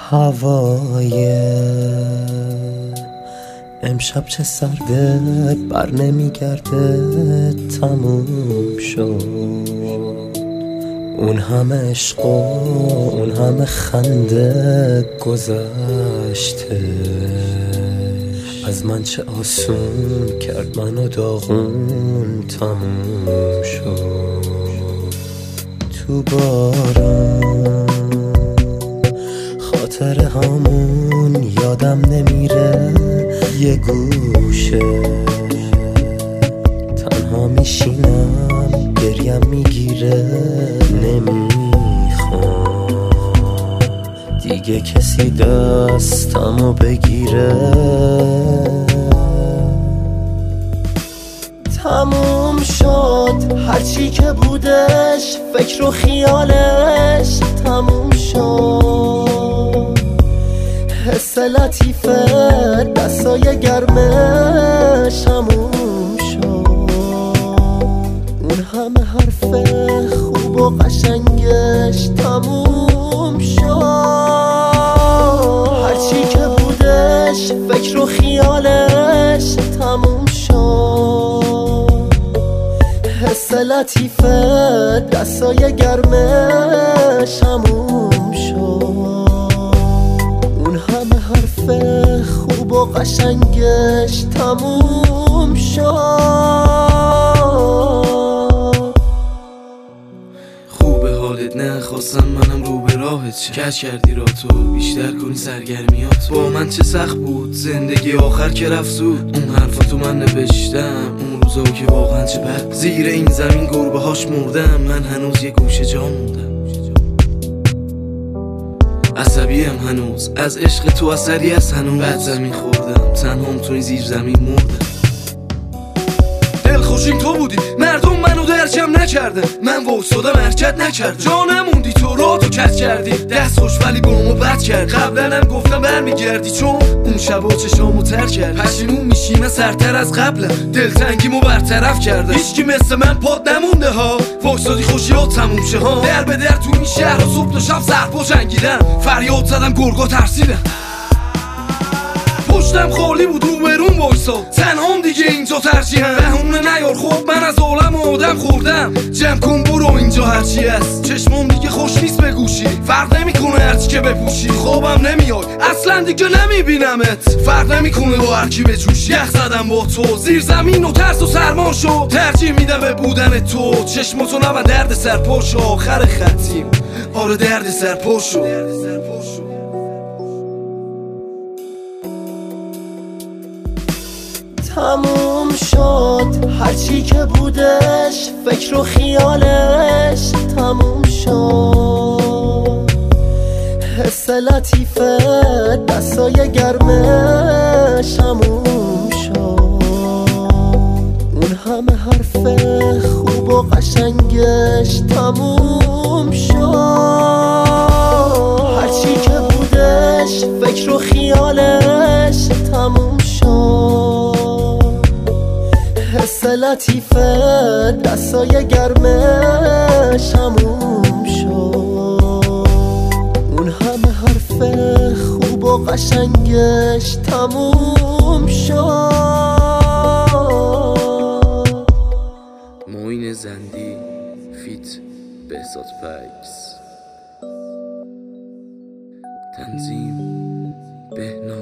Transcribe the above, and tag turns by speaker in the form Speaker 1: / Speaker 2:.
Speaker 1: هوای امشب چه سرده، بر نمیگرده، تموم شد. اون همه عشق و اون همه خنده گذشته. از من چه آسون کرد منو داغون، تموم شد. تو بارون خاطره هامون یادم نمیره، یه گوشه تنها میشینم، گریم میگیره، نمیخوام دیگه کسی دستمو بگیره. تموم شد هرچی که بودش، فکر و خیالش تموم شد. حس لطیفه دستای گرمش تموم شد. اون همه حرف خوب و قشنگش تموم شد. هرچی که بودش فکر و خیالش تموم شد. حس لطیفه دستای گرمش تموم شد. اون همه حرف خوب و قشنگش تموم شد.
Speaker 2: خوبه حالت، نه خواستم منم رو به راهت شه. کش کردی را تو بیشتر کنی سرگرمیات. با من چه سخت بود زندگی آخر که رفت زود. اون حرفاتو من نوشتم، اون روزا که واقعا چه بد. زیر این زمین گربه هاش مردم، من هنوز یه گوشه جا موندم. عصبیم هنوز از عشق تو، اثری از هنوز. بد زمین خوردم، تنهام توی زیر زمین مردم. دل خوشیم تو بودی، مردم منو درکم نکردن. من وایسادم حرکت نکردم، جا نموندی تو را تو کت کردی. دست خوش ولی گامو بد کرد. قبلا هم گفتم برمیگردی، چون اون شبا چشامو تر کرد. پشیمون میشی من سرتر از قبلم، دلتنگیمو برطرف کردم. هیچکی مثل من پاد نمونده ها، وایسادی خوشیات تموم شه ها. در به در تو این شهر و صبح تا شب ضربا جنگیدم. فریاد زدم گرگا ترسیدم. پشتم خالی بود رو برون وایساد، تنهام دیگه اینجا ترجیحم. بهونه نیار خب من از عالم آدم خوردم. جمع کن برو اینجا هرچی هست، چشمام دیگه خوش نیست به گوشی. فرق نمیکنه هرچی که بپوشی، خوابم نمیای اصلا دیگه نمیبینمت. فرق نمیکنه با هرکی بجوشی. یخ زدم با تو زیر زمین و ترس و سرما شد. ترجیح میدم به بودن تو، چشماتو نبن درد سر پاشو. آخر خطیم آره درد سر پاشو.
Speaker 1: تموم شد هرچی که بودش، فکر و خیالش تموم شد. حس لطیفه دستای گرمش تموم شد. اون همه حرف خوب و قشنگش تموم شد. هرچی که بودش فکر و خیالش تموم شد. حس لطیفه دستای گرمش تموم شد. اون همه حرف خوب و قشنگش تموم شد.
Speaker 2: معین زندی فیت بهزاد پکس، تنظیم بهنام.